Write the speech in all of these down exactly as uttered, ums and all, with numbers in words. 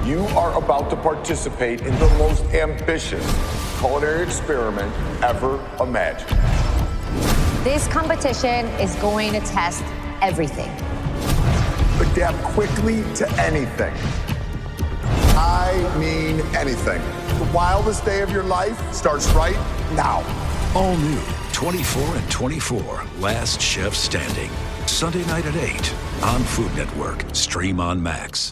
You are about to participate in the most ambitious culinary experiment ever imagined. This competition is going to test everything. Adapt quickly to anything. I mean anything. The wildest day of your life starts right now. All new, twenty-four and twenty-four, Last Chef Standing. Sunday night at eight on Food Network. Stream on Max.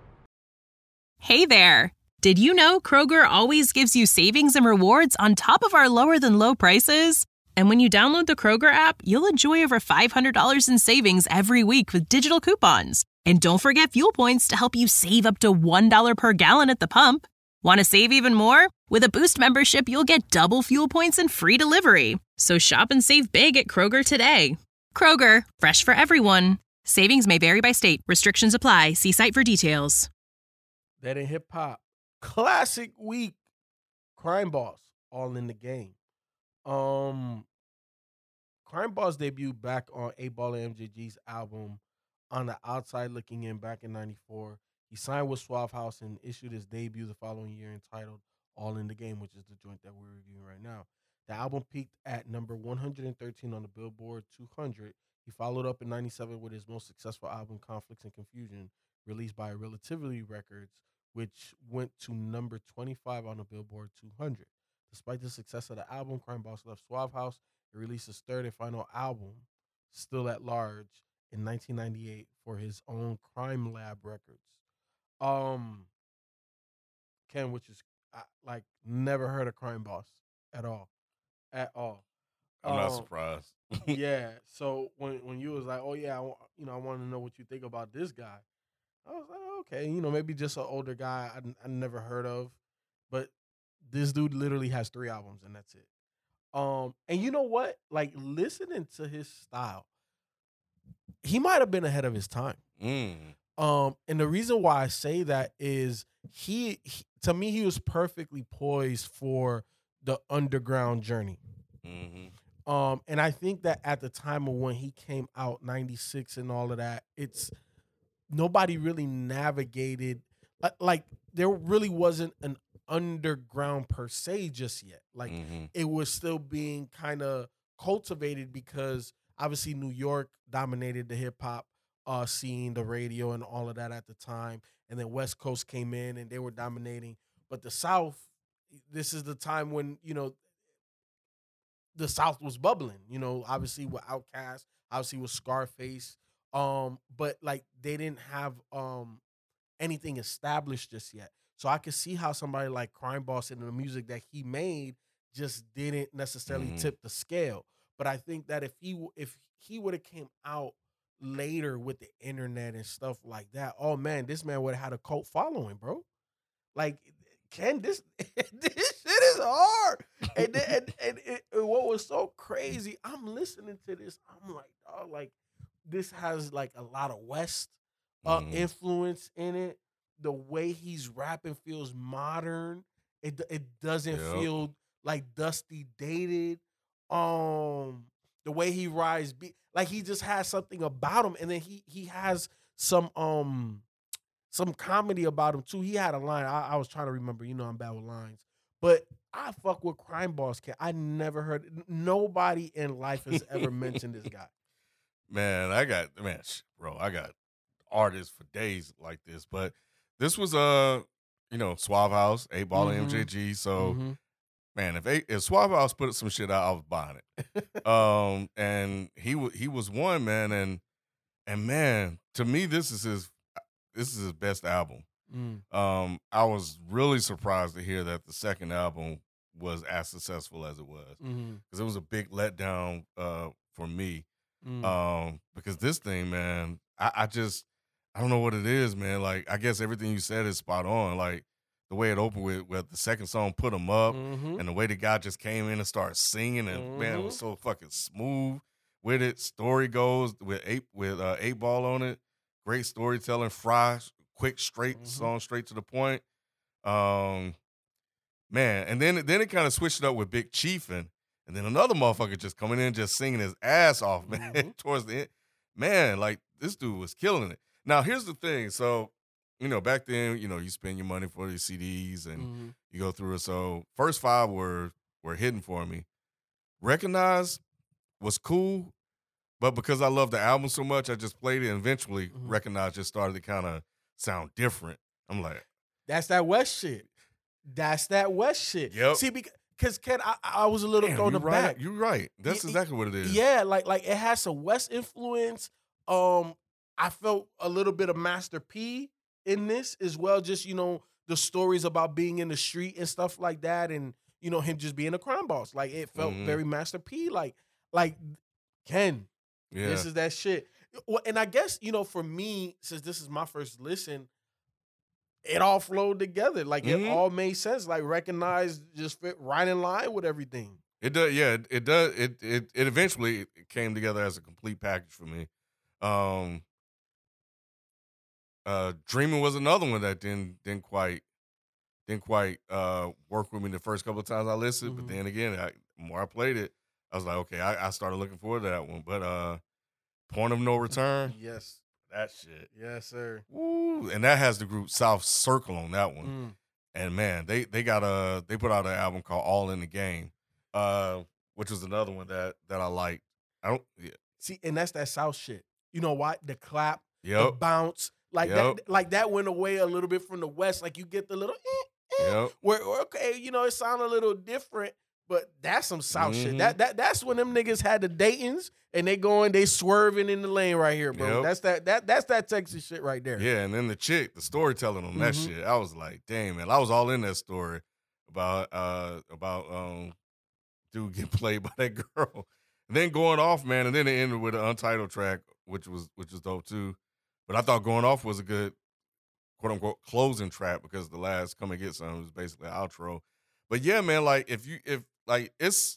Hey there. Did you know Kroger always gives you savings and rewards on top of our lower than low prices? And when you download the Kroger app, you'll enjoy over five hundred dollars in savings every week with digital coupons. And don't forget fuel points to help you save up to one dollar per gallon at the pump. Want to save even more? With a Boost membership, you'll get double fuel points and free delivery. So shop and save big at Kroger today. Kroger, fresh for everyone. Savings may vary by state. Restrictions apply. See site for details. That in hip hop. Classic week. Crime Boss, all in the game. Um, Crime Boss debuted back on eight Ball and M J G's album On the Outside Looking In back in ninety-four. He signed with Suave House and issued his debut the following year entitled All in the Game, which is the joint that we're reviewing right now. The album peaked at number one hundred thirteen on the Billboard two hundred. He followed up in ninety-seven with his most successful album, Conflicts and Confusion, released by Relativity Records, which went to number twenty-five on the Billboard two hundred. Despite the success of the album, Crime Boss left Suave House and released his third and final album, Still at Large, in nineteen ninety-eight for his own Crime Lab Records. Um, Ken, which is I, like never heard of Crime Boss at all, at all. I'm um, not surprised. Yeah. So when when you was like, oh yeah, I, you know, I want to know what you think about this guy. I was like, okay, you know, maybe just an older guy I, I never heard of, but this dude literally has three albums and that's it. Um, and you know what? Like listening to his style, he might have been ahead of his time. Mm. Um, and the reason why I say that is he, he to me, he was perfectly poised for the underground journey. Mm-hmm. Um, and I think that at the time of when he came out, ninety-six and all of that, it's nobody really navigated like, like there really wasn't an underground per se just yet. Like mm-hmm. it was still being kind of cultivated because obviously New York dominated the hip hop uh, scene, the radio and all of that at the time. And then West Coast came in and they were dominating. But the South, this is the time when, you know, the South was bubbling, you know, obviously with Outkast, obviously with Scarface. Um, but like they didn't have um anything established just yet. So I could see how somebody like Crime Boss and the music that he made just didn't necessarily mm-hmm. tip the scale. But I think that if he if he would have came out later with the internet and stuff like that, oh man, this man would have had a cult following, bro. Like, Ken, this this shit is hard. And then, and, and, and, and what was so crazy, I'm listening to this, I'm like, oh, like this has like a lot of West uh, mm. influence in it. The way he's rapping feels modern. It it doesn't yep. feel like dusty, dated. Um, the way he rides, be like he just has something about him, and then he he has some um some comedy about him too. He had a line I, I was trying to remember. You know, I'm bad with lines, but I fuck with Crime Boss. Ken. I never heard nobody in life has ever mentioned this guy. Man, I got man, bro, I got artists for days like this, but this was uh, you know, Suave House, eight Ball and Mm-hmm. M J G. So, Mm-hmm. man, if eight, if Suave House put some shit out, I was buying it. um, and he was he was one, man, and and man, to me, this is his this is his best album. Mm. Um, I was really surprised to hear that the second album was as successful as it was, because Mm-hmm. it was a big letdown uh for me. Mm. Um, because this thing, man, I, I just I don't know what it is, man. Like, I guess everything you said is spot on. Like the way it opened with, with the second song, Put 'Em Up, Mm-hmm. and the way the guy just came in and started singing, and Mm-hmm. man, it was so fucking smooth with it. Story goes with eight with uh, eight Ball on it. Great storytelling, fry, quick, straight Mm-hmm. song, straight to the point. Um, man, and then then it kind of switched it up with Big Chiefin', and then another motherfucker just coming in just singing his ass off, man. Mm-hmm. Towards the end, man, like this dude was killing it. Now here's the thing, so you know, back then, you know, you spend your money for these C Ds and Mm-hmm. you go through it. So first five were were hidden for me. Recognize was cool, but because I love the album so much, I just played it. And eventually, Mhm. Recognize just started to kind of sound different. I'm like, That's that West shit. That's that West shit. Yep. See, because Ken, I, I was a little damn, thrown you're right. aback. You're right. That's Y- exactly what it is. Yeah, like like it has some West influence. Um, I felt a little bit of Master P in this as well. Just, you know, the stories about being in the street and stuff like that, and you know him just being a crime boss. Like it felt Mhm. very Master P. Like like Ken, Yeah. this is that shit. Well, and I guess, you know, for me, since this is my first listen, it all flowed together. Like Mhm. it all made sense. Like Recognize just fit right in line with everything. It does, yeah. It, it does. It it it eventually came together as a complete package for me. Um, uh, Dreaming was another one that didn't didn't quite didn't quite uh work with me the first couple of times I listened. Mhm. But then again, I, the more I played it, I was like, okay, I, I started looking forward to that one. But uh, Point of No Return, Yes. that shit, Yes, sir. woo, and that has the group South Circle on that one. Mm. And man, they they got a they put out an album called All in the Game, uh, which was another one that that I liked. I don't, yeah, See, and that's that South shit. You know what? The clap, the yep, bounce, like Yep. that, like that went away a little bit from the West. Like you get the little, eh, eh, yep. where where, okay, you know, it sounded a little different, but that's some South shit. Mhm. That that that's when them niggas had the Daytons and they going, they swerving in the lane right here, bro. Yep. That's that that that's that Texas shit right there. Yeah, and then the chick, the storytelling on that Mhm. shit, I was like, damn, man, I was all in that story about uh about um dude getting played by that girl. And then going off, man, and then it ended with an untitled track, which was which was dope too. But I thought Going Off was a good quote unquote closing track because the last Come and Get Some was basically an outro. But yeah, man, like if you if like it's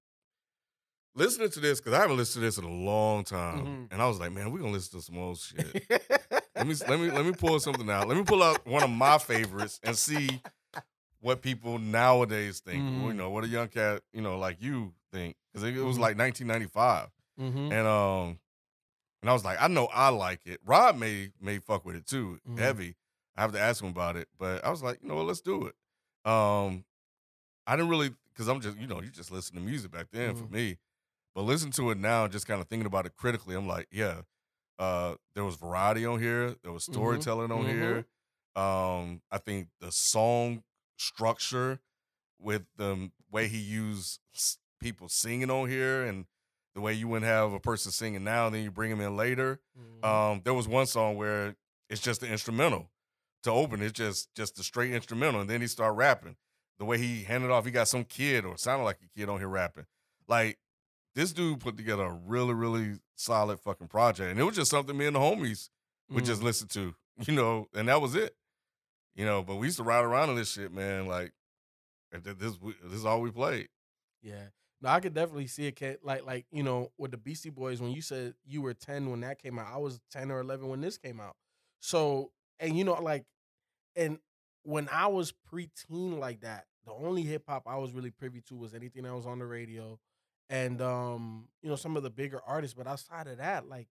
listening to this, because I haven't listened to this in a long time. Mhm. And I was like, man, we're gonna listen to some old shit. Let me let me let me pull something out. Let me pull out one of my favorites and see what people nowadays think. Mhm. You know, what a young cat, you know, like you think, because it, it was Mhm. like nineteen ninety-five, Mhm. and um, and I was like, I know I like it. Rob may may fuck with it too, Mhm. heavy. I have to ask him about it, but I was like, you know what, let's do it. Um, I didn't really, because I'm just, you know, you just listen to music back then for Mhm. me, but listen to it now, just kind of thinking about it critically. I'm like, yeah. Uh, there was variety on here. There was Mhm. storytelling on Mhm. here. Um, I think the song structure with the way he used s- people singing on here and the way you wouldn't have a person singing now and then you bring them in later. Mhm. Um, there was one song where it's just the instrumental to open. It's just just the straight instrumental, and then he started rapping. The way he handed off, he got some kid or sounded like a kid on here rapping. Like, this dude put together a really, really solid fucking project. And it was just something me and the homies would just Mm. listen to, you know, and that was it. You know, but we used to ride around in this shit, man. Like, and th- this we- this is all we played. Yeah. No, I could definitely see it. Ken. Like, like you know, with the Beastie Boys, when you said you were ten when that came out, I was ten or eleven when this came out. So, and you know, like, and when I was preteen like that, the only hip hop I was really privy to was anything that was on the radio, and um, you know, some of the bigger artists. But outside of that, like,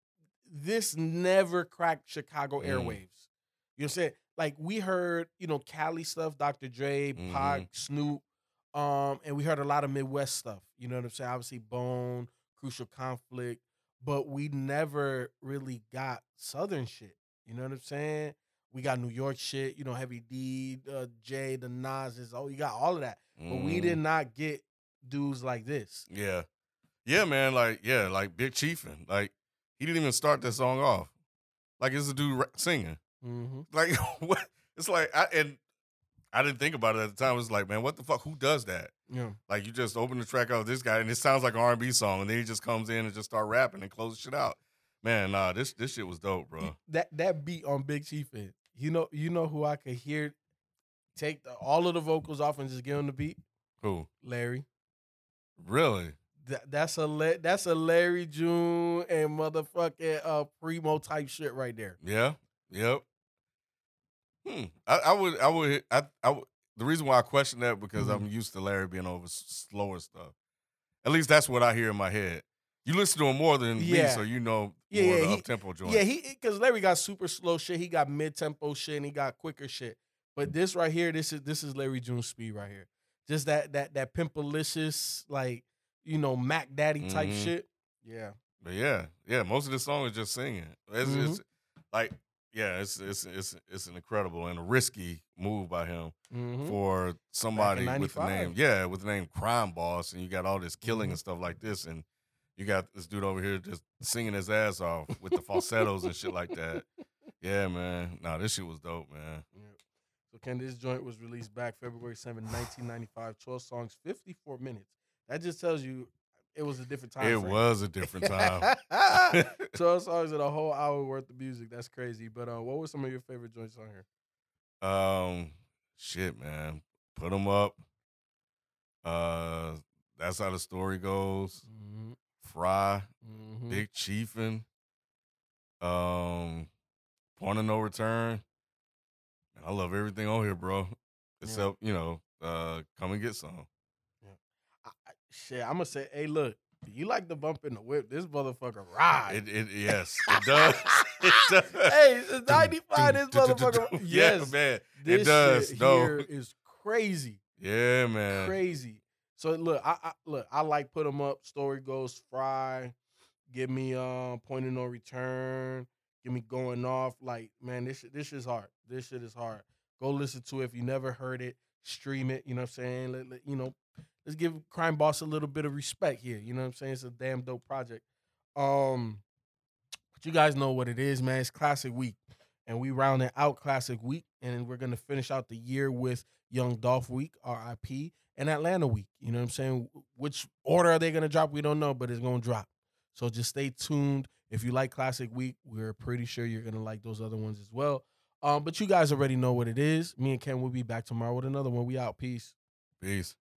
this never cracked Chicago Mm. airwaves. You know what I'm saying? Like we heard, you know, Cali stuff, Doctor Dre, Pac, Mhm. Snoop, um, and we heard a lot of Midwest stuff. You know what I'm saying? Obviously, Bone, Crucial Conflict, but we never really got Southern shit. You know what I'm saying? We got New York shit. You know, Heavy D, uh, Jay, the Nas's. Oh, you got all of that, but we Mhm. did not get dudes like this. Yeah. Yeah, man. Like, yeah, like Big Chiefin'. Like, he didn't even start that song off. Like, it's a dude ra- singing. Mm-hmm. Like, what? It's like, I, and I didn't think about it at the time. It was like, man, what the fuck? Who does that? Yeah. Like, you just open the track out of this guy, and it sounds like an R and B song, and then he just comes in and just start rapping and closes shit out. Man, nah, this this shit was dope, bro. That that beat on Big Chief, in, you know, you know who I could hear take the, all of the vocals off and just give him the beat? Who? Larry. Really? That, that's a La- that's a Larry June and motherfucking uh Primo type shit right there. Yeah. Yep. Hmm. I, I would. I would. I. I would. The reason why I question that because Mhm. I'm used to Larry being over s- slower stuff. At least that's what I hear in my head. You listen to him more than Yeah. me, so you know Yeah, more yeah, of the he- up-tempo joints. Yeah, he because Larry got super slow shit. He got mid-tempo shit and he got quicker shit. But this right here, this is this is Larry June's speed right here. Just that that that pimpalicious, like, you know, Mac Daddy type Mhm. shit. Yeah. But yeah, yeah, most of the song is just singing. It's, Mhm. it's like, yeah, it's it's it's it's an incredible and a risky move by him Mhm. for somebody with the ninety-five. name, yeah, with the name Crime Boss, and you got all this killing Mhm. and stuff like this, and you got this dude over here just singing his ass off with the falsettos and shit like that. Yeah, man. Nah, this shit was dope, man. Yeah. So, Ken, this joint was released back February seventh, nineteen ninety-five. twelve songs, fifty-four minutes. That just tells you it was a different time It frame. was a different time. twelve songs and a whole hour worth of music. That's crazy. But uh, what were some of your favorite joints on here? Um, shit, man. Put them up. Uh, that's how the story goes. Mm-hmm. Fry, Mm-hmm. Big Chiefin', um, Point of No Return. Man, I love everything on here, bro. Except, you know, uh, Come and Get Some. I, I, shit, I'm gonna say, hey, look, you like the bump in the whip? This motherfucker ride. It, it, yes, it does. It does. Hey, it's ninety-five. This motherfucker. Yeah, Yes, man. this It does. shit No. here is crazy. Yeah, man. Crazy. So look, I, I look, I like Put 'em Up, Story Goes, Fry, give me um Point of No Return, give me Going Off. Like, man, this shit, this shit's hard. This shit is hard. Go listen to it. If you never heard it, stream it. You know what I'm saying? Let, let- you know, let's give Crime Boss a little bit of respect here. You know what I'm saying? It's a damn dope project. Um, but you guys know what it is, man. It's Classic Week. And we rounding out Classic Week. And we're going to finish out the year with Young Dolph Week, R I P, and Atlanta Week. You know what I'm saying? Which order are they going to drop? We don't know, but it's going to drop. So just stay tuned. If you like Classic Week, we're pretty sure you're going to like those other ones as well. Um, but you guys already know what it is. Me and Ken will be back tomorrow with another one. We out. Peace. Peace.